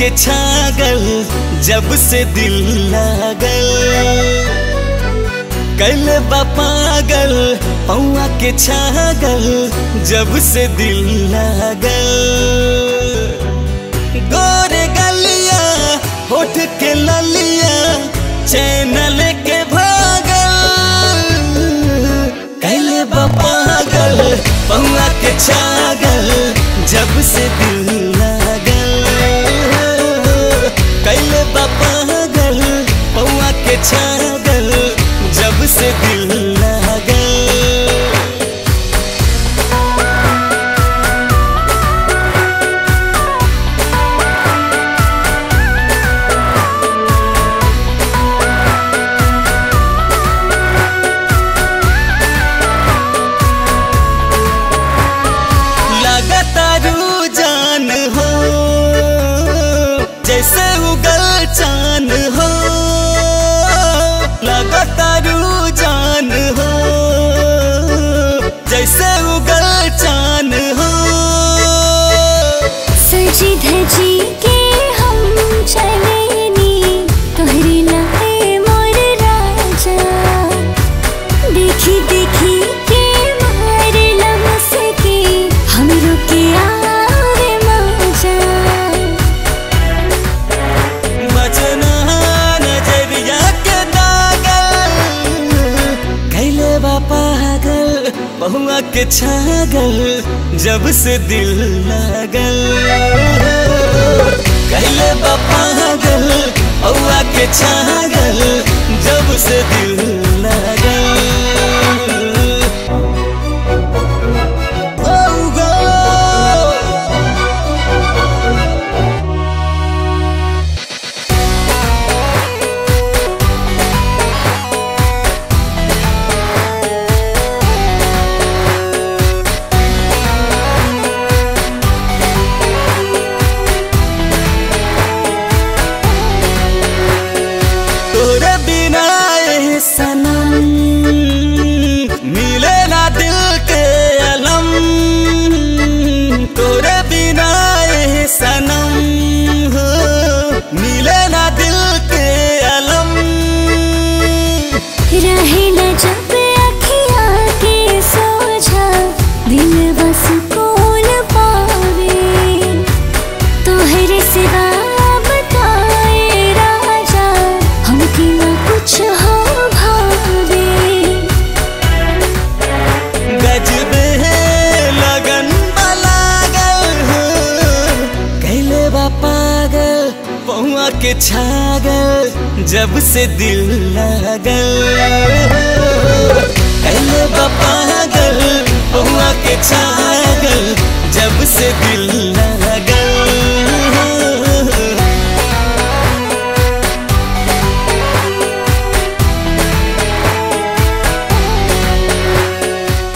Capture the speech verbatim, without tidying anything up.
के छागल जब से दिल लागल, कल बा पागल पौआ के छागल जब से दिल लागल। गोरे गलिया होठ के ललिया चैन लेके भागल, कल बा पागल पौआ के छागल जब से दिल लागल, कल बा पागल पौआ के छागल जब से दिल लागल। लगातारू जान हो जैसे उगल चान हो, लगातारू जान हो जैसे उगल चान हो। सजी धजी के हम चलेनी तोहरी लाए मोर राजा, देखी देखी के मार लमस के हमरो के आवे मजा। बचना नजरिया के दागल, कैले बा पागल पहुआ के छागल जब से दिल लागल, कैले बा पागल पहुआ के छागल जब से दिल लागल। तोरे बिना ये सनम मिले ना दिल के अलम, तोरे बिना ये सनम हो मिले ना दिल के अलम। रहे न जब अखिया के सोझा दिल बस कोल पावे, तोहरे सिवा बताए राजा हमके न कुछ हो भावे। गजबे लगन लागल हो, कैले बा पागल पौआ के छागल जब से दिल लागल, कैले बा पागल पौआ के छागल जब से